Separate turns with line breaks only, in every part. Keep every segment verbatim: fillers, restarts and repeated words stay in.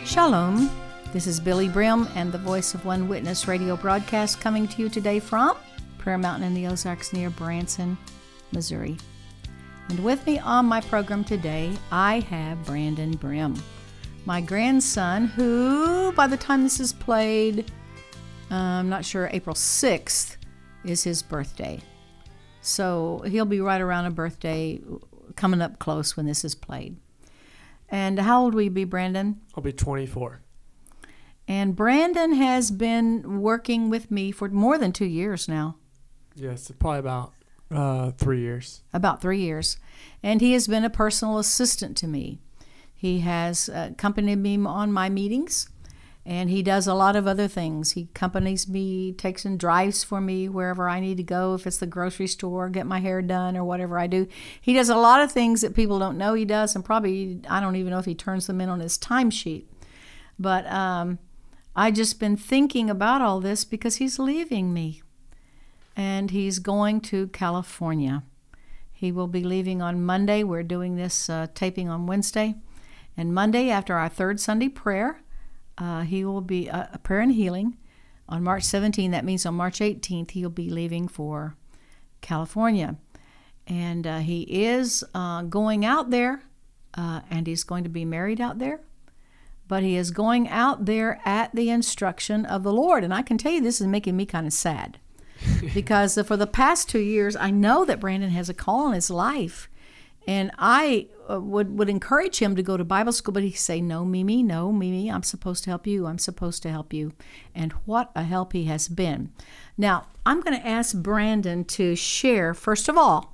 Shalom. This is Billy Brim and the Voice of One Witness radio broadcast coming to you today from Prayer Mountain in the Ozarks near Branson, Missouri. And with me on my program today, I have Brandon Brim, my grandson, who, by the time this is played, uh, I'm not sure, April sixth is his birthday. So he'll be right around a birthday coming up close when this is played. And how old will you be, Brandon?
I'll be twenty-four.
And Brandon has been working with me for more than two years now.
Yes, probably about uh, three years.
About three years. And he has been a personal assistant to me. He has uh, accompanied me on my meetings, and he does a lot of other things. He accompanies me, takes and drives for me wherever I need to go, if it's the grocery store, get my hair done, or whatever I do. He does a lot of things that people don't know he does, and probably, I don't even know if he turns them in on his timesheet. But um, I just been thinking about all this because he's leaving me, and he's going to California. He will be leaving on Monday. We're doing this uh, taping on Wednesday. And Monday, after our third Sunday prayer, Uh, he will be uh, a prayer and healing on March seventeenth. That means on March eighteenth, he'll be leaving for California. And uh, he is uh, going out there, uh, and he's going to be married out there. But he is going out there at the instruction of the Lord. And I can tell you, this is making me kind of sad. Because for the past two years, I know that Brandon has a call in his life. And I uh, would, would encourage him to go to Bible school, but he'd say, no, Mimi, no, Mimi, I'm supposed to help you. I'm supposed to help you. And what a help he has been. Now, I'm going to ask Brandon to share, first of all,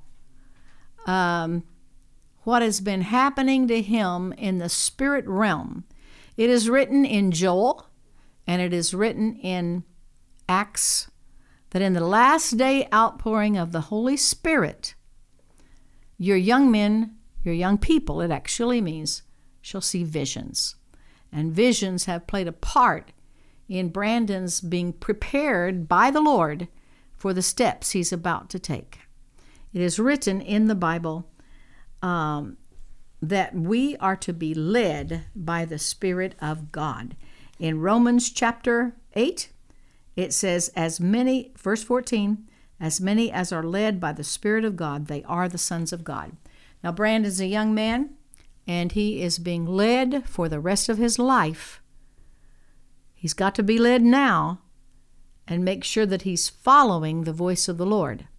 um, what has been happening to him in the spirit realm. It is written in Joel, and it is written in Acts, that in the last day outpouring of the Holy Spirit, your young men, your young people, it actually means, shall see visions. And visions have played a part in Brandon's being prepared by the Lord for the steps he's about to take. It is written in the Bible um, that we are to be led by the Spirit of God. In Romans chapter eight, it says, as many, verse fourteen, as many as are led by the Spirit of God, they are the sons of God. Now, Brandon's a young man, and he is being led for the rest of his life. He's got to be led now and make sure that he's following the voice of the Lord.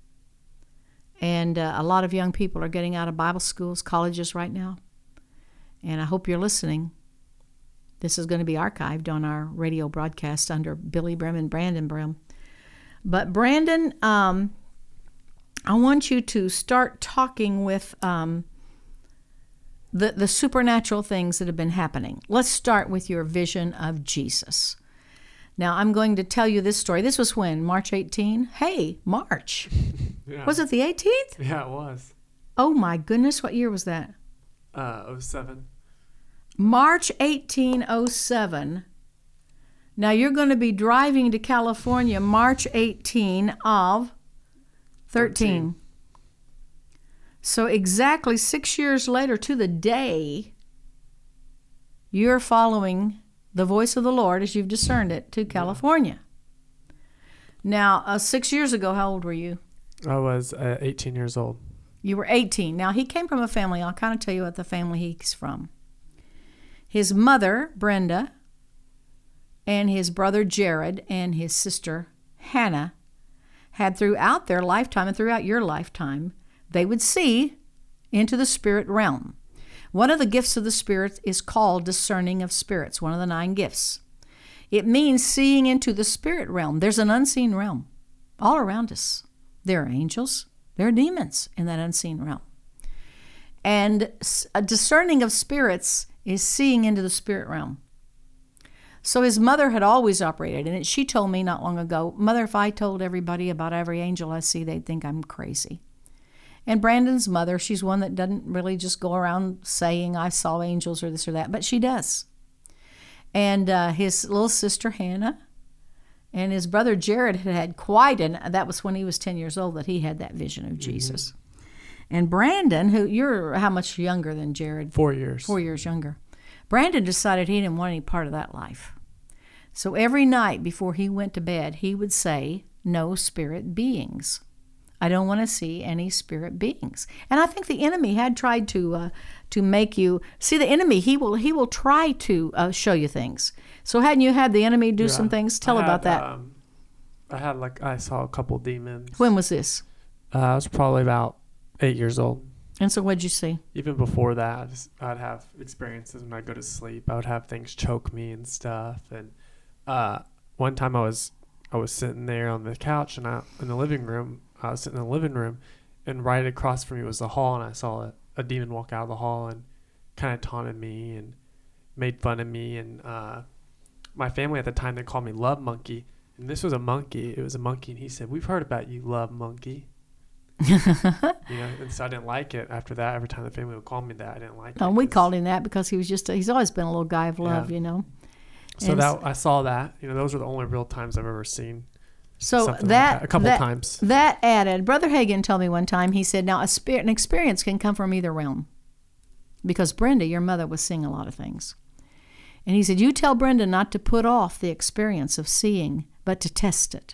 And uh, a lot of young people are getting out of Bible schools, colleges right now. And I hope you're listening. This is going to be archived on our radio broadcast under Billy Brim and Brandon Brim. But Brandon, um, I want you to start talking with um, the, the supernatural things that have been happening. Let's start with your vision of Jesus. Now, I'm going to tell you this story. This was when? March eighteenth? Hey, March.
Yeah.
Was it the eighteenth?
Yeah, it was.
Oh, my goodness. What year was that?
Uh, oh seven.
March eighteen oh seven. Now, you're going to be driving to California March eighteenth of thirteen. So exactly six years later to the day, you're following the voice of the Lord as you've discerned it to California. Now, uh, six years ago, how old were you?
I was uh, eighteen years old.
You were eighteen. Now, he came from a family. I'll kind of tell you what the family he's from. His mother, Brenda, and his brother Jared and his sister Hannah had throughout their lifetime and throughout your lifetime, they would see into the spirit realm. One of the gifts of the Spirit is called discerning of spirits, one of the nine gifts. It means seeing into the spirit realm. There's an unseen realm all around us. There are angels, there are demons in that unseen realm. And a discerning of spirits is seeing into the spirit realm. So his mother had always operated, and she told me not long ago, Mother, if I told everybody about every angel I see, they'd think I'm crazy. And Brandon's mother, she's one that doesn't really just go around saying, I saw angels or this or that, but she does. And uh, his little sister, Hannah, and his brother, Jared, had had quite an, that was when he was ten years old that he had that vision of Jesus. Mm-hmm. And Brandon, who, you're how much younger than Jared?
Four years.
Four years younger. Brandon decided he didn't want any part of that life. So every night before he went to bed, he would say, no spirit beings. I don't want to see any spirit beings. And I think the enemy had tried to uh, to make you see the enemy. He will he will try to uh, show you things. So hadn't you had the enemy do
Yeah.
some things? Tell
I
about
had,
that.
Um, I had like I saw a couple demons.
When was this?
Uh, I was probably about eight years old.
And so what'd you see?
Even before that, I'd just- I'd have experiences when I go to sleep. I would have things choke me and stuff. And uh, one time I was I was sitting there on the couch and I in the living room. I was sitting in the living room, and right across from me was the hall, and I saw a, a demon walk out of the hall and kind of taunted me and made fun of me. And uh, my family at the time, they called me Love Monkey. And this was a monkey. It was a monkey, and he said, "We've heard about you, Love Monkey." You know, and so I didn't like it. After that, every time the family would call me that, I didn't like it.
Oh, we
'cause-
called him that because he was just, a, he's always been a little guy of love,
Yeah.
you know.
So
And
that I saw that. You know, those were the only real times I've ever seen.
So
something like
that,
that. A couple
that,
times.
That added, Brother Hagin told me one time, he said, now a spirit, an experience can come from either realm. Because Brenda, your mother, was seeing a lot of things. And he said, you tell Brenda not to put off the experience of seeing, but to test it.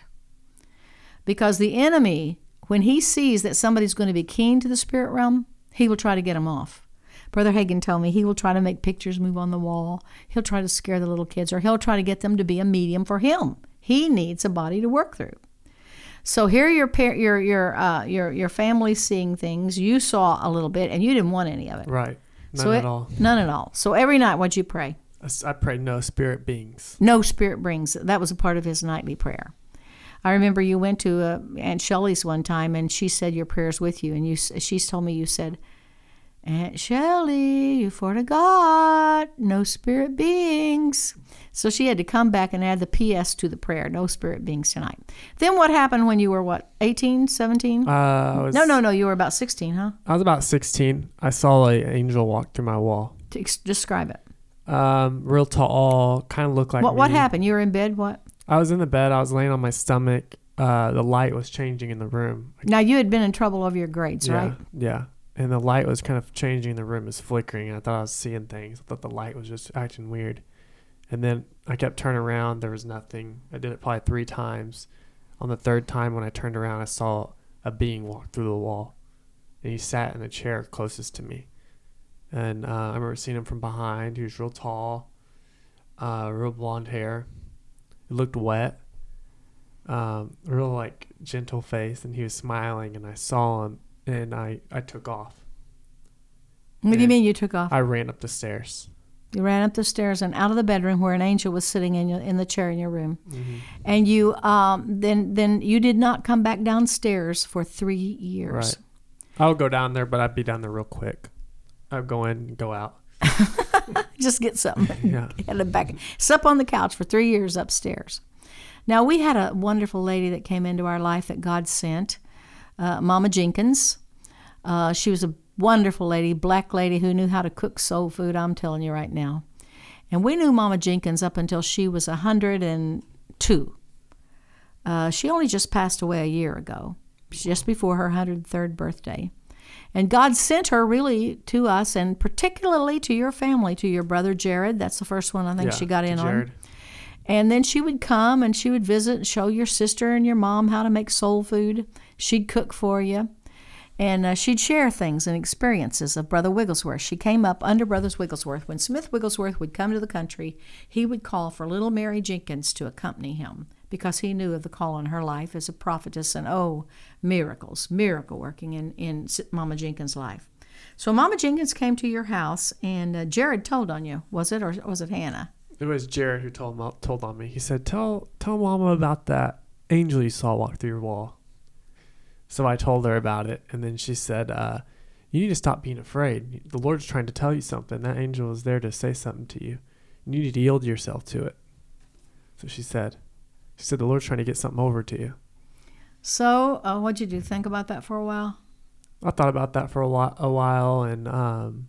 Because the enemy, when he sees that somebody's going to be keen to the spirit realm, he will try to get them off. Brother Hagin told me he will try to make pictures move on the wall. He'll try to scare the little kids, or he'll try to get them to be a medium for him. He needs a body to work through. So here your par- your your uh, your your family seeing things. You saw a little bit, and you didn't want any of it.
Right. None
so
at
it,
all.
None at all. So every night, what'd you pray?
I, s- I prayed no spirit beings.
No spirit brings. That was a part of his nightly prayer. I remember you went to uh, Aunt Shelley's one time, and she said your prayers with you, and you she's told me you said, Aunt Shelley, you for to God, no spirit beings. So she had to come back and add the P S to the prayer, no spirit beings tonight. Then what happened when you were, what, eighteen, seventeen?
Uh, I was,
no, no, no, you were about sixteen, huh?
I was about sixteen. I saw an angel walk through my wall.
To ex- describe it.
Um, real tall, kind of looked like
What,
me.
what happened? You were in bed, what?
I was in the bed. I was laying on my stomach. Uh, the light was changing in the room.
Now, you had been in trouble over your grades,
yeah,
right?
Yeah. And the light was kind of changing in the room. It was flickering. I thought I was seeing things. I thought the light was just acting weird. And then I kept turning around. There was nothing. I did it probably three times. On the third time when I turned around, I saw a being walk through the wall. And he sat in the chair closest to me. And uh, I remember seeing him from behind. He was real tall, uh, real blonde hair. It looked wet. Um, real like gentle face. And he was smiling. And I saw him. And I, I took off.
What do you
And
mean you took off?
I ran up the stairs.
You ran up the stairs and out of the bedroom where an angel was sitting in your, in the chair in your room,
Mm-hmm.
and you um, then then you did not come back downstairs for three years.
Right. I would go down there, but I'd be down there real quick. I'd go in and go out.
Just get something.
Yeah.
Headed back. Slept on the couch for three years upstairs. Now we had a wonderful lady that came into our life that God sent, uh, Mama Jenkins. Uh, she was a wonderful lady, black lady who knew how to cook soul food, I'm telling you right now. And we knew Mama Jenkins up until she was one hundred two. Uh, she only just passed away a year ago, just before her one hundred third birthday. And God sent her really to us, and particularly to your family, to your brother Jared. That's the first one I think
Yeah,
she got
to
in
Jared.
on. And then she would come and she would visit and show your sister and your mom how to make soul food. She'd cook for you. And uh, she'd share things and experiences of Brother Wigglesworth. She came up under Brother Wigglesworth. When Smith Wigglesworth would come to the country, he would call for little Mary Jenkins to accompany him because he knew of the call on her life as a prophetess and, oh, miracles, miracle working in, in Mama Jenkins' life. So Mama Jenkins came to your house, and uh, Jared told on you, was it, or was it Hannah?
It was Jared who told told on me. He said, "Tell tell Mama about that angel you saw walk through your wall." So I told her about it, and then she said, uh, "You need to stop being afraid. The Lord's trying to tell you something. That angel is there to say something to you. You need to yield yourself to it." So she said, "She said the Lord's trying to get something over to you."
So uh, what'd you do? Think about that for a while?
I thought about that for a while, a while and um,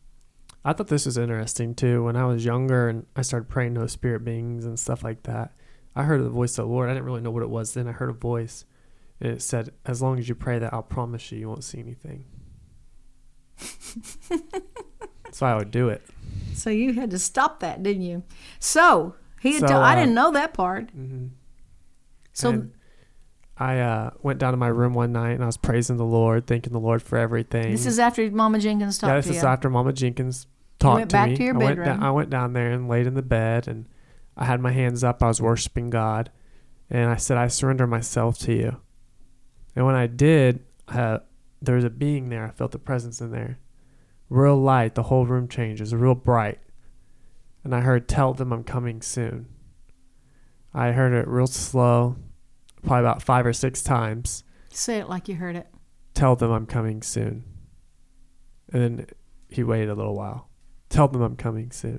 I thought this was interesting too. When I was younger and I started praying no spirit beings and stuff like that, I heard the voice of the Lord. I didn't really know what it was then. I heard a voice, and it said, "As long as you pray that, I'll promise you you won't see anything." So I would do it.
So you had to stop that, didn't you? So he had
So,
to, I
uh,
didn't know that part.
Mm-hmm.
So
And I uh, went down to my room one night and I was praising the Lord, thanking the Lord for everything.
this is after Mama Jenkins talked
yeah, this
to
is
you.
after Mama Jenkins talked
went
to
back
me.
to your
I went,
bedroom.
da- I went down there and laid in the bed and I had my hands up. I was worshiping God. And I said, I surrender myself to you. And when I did, uh, there was a being there. I felt the presence in there. Real light. The whole room changes. Real bright. And I heard, tell them I'm coming soon. I heard it real slow, probably about five or six times.
Say it like you heard it.
Tell them I'm coming soon. And then he waited a little while. Tell them I'm coming soon.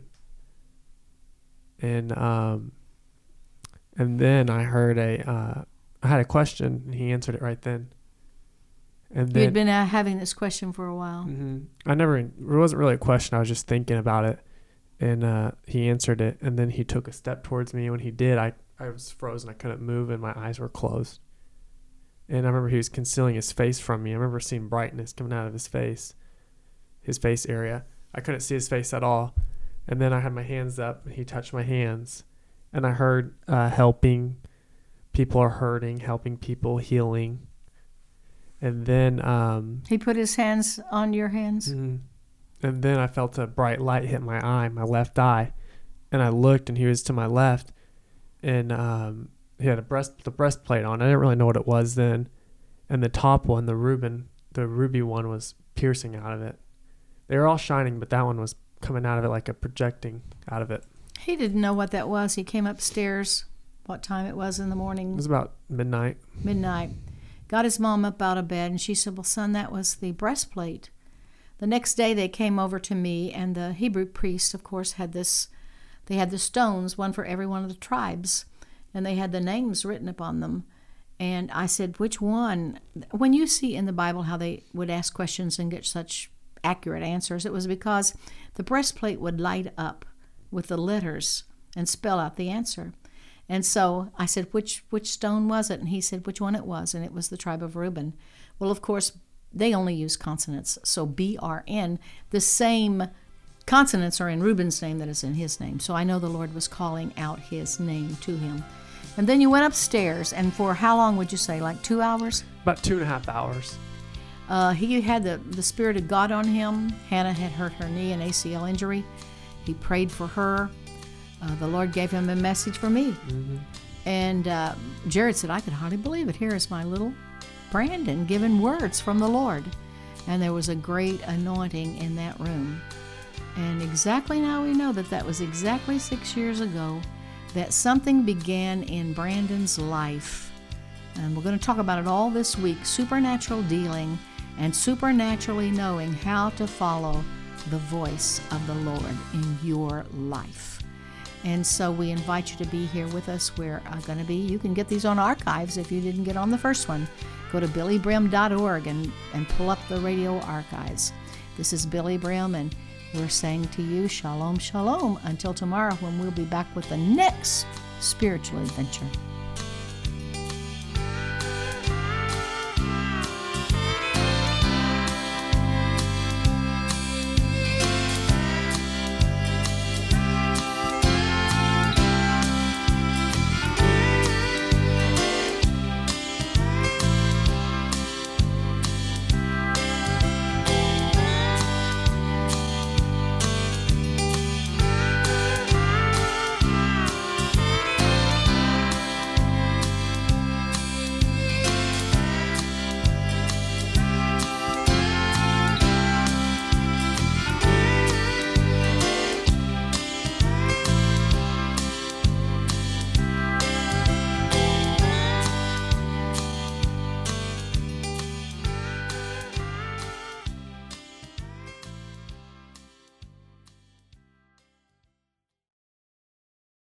And um, and then I heard a, uh, I had a question, and he answered it right then. And then
You'd been uh, having this question for a while.
Mm-hmm. I never, it wasn't really a question. I was just thinking about it. And uh, he answered it. And then he took a step towards me. When he did, I, I was frozen. I couldn't move, and my eyes were closed. And I remember he was concealing his face from me. I remember seeing brightness coming out of his face, his face area. I couldn't see his face at all. And then I had my hands up, and he touched my hands. And I heard uh, helping. People are hurting, helping people, healing. And then um,
He put his hands on your hands.
mm, and then I felt a bright light hit my eye, my left eye, and I looked, and he was to my left, and um, he had a breast the breastplate on. I didn't really know what it was then, and the top one, the Reuben, the ruby one, was piercing out of it. They were all shining, but that one was coming out of it like a projecting out of it.
He didn't know what that was. He came upstairs, what time it was in the morning.
It was about midnight.
Midnight. Got his mom up out of bed, and she said, well, son, that was the breastplate. The next day they came over to me, and the Hebrew priest, of course, had this, they had the stones, one for every one of the tribes, and they had the names written upon them. And I said, which one? When you see in the Bible how they would ask questions and get such accurate answers, it was because the breastplate would light up with the letters and spell out the answer. And so I said, which which stone was it? And he said, which one it was. And it was the tribe of Reuben. Well, of course, they only use consonants. So B R N, the same consonants are in Reuben's name that is in his name. So I know the Lord was calling out his name to him. And then you went upstairs. And for how long would you say? Like two hours?
About two and a half hours.
Uh, he had the, the Spirit of God on him. Hannah had hurt her knee, an A C L injury. He prayed for her. Uh, the Lord gave him a message for me.
Mm-hmm.
And uh, Jared said, I could hardly believe it. Here is my little Brandon giving words from the Lord. And there was a great anointing in that room. And exactly now we know that that was exactly six years ago that something began in Brandon's life. And we're going to talk about it all this week, supernatural dealing and supernaturally knowing how to follow the voice of the Lord in your life. And so we invite you to be here with us. We're uh, going to be, you can get these on archives if you didn't get on the first one. Go to billy brim dot org and, and pull up the radio archives. This is Billy Brim, and we're saying to you, shalom, shalom, until tomorrow when we'll be back with the next spiritual adventure.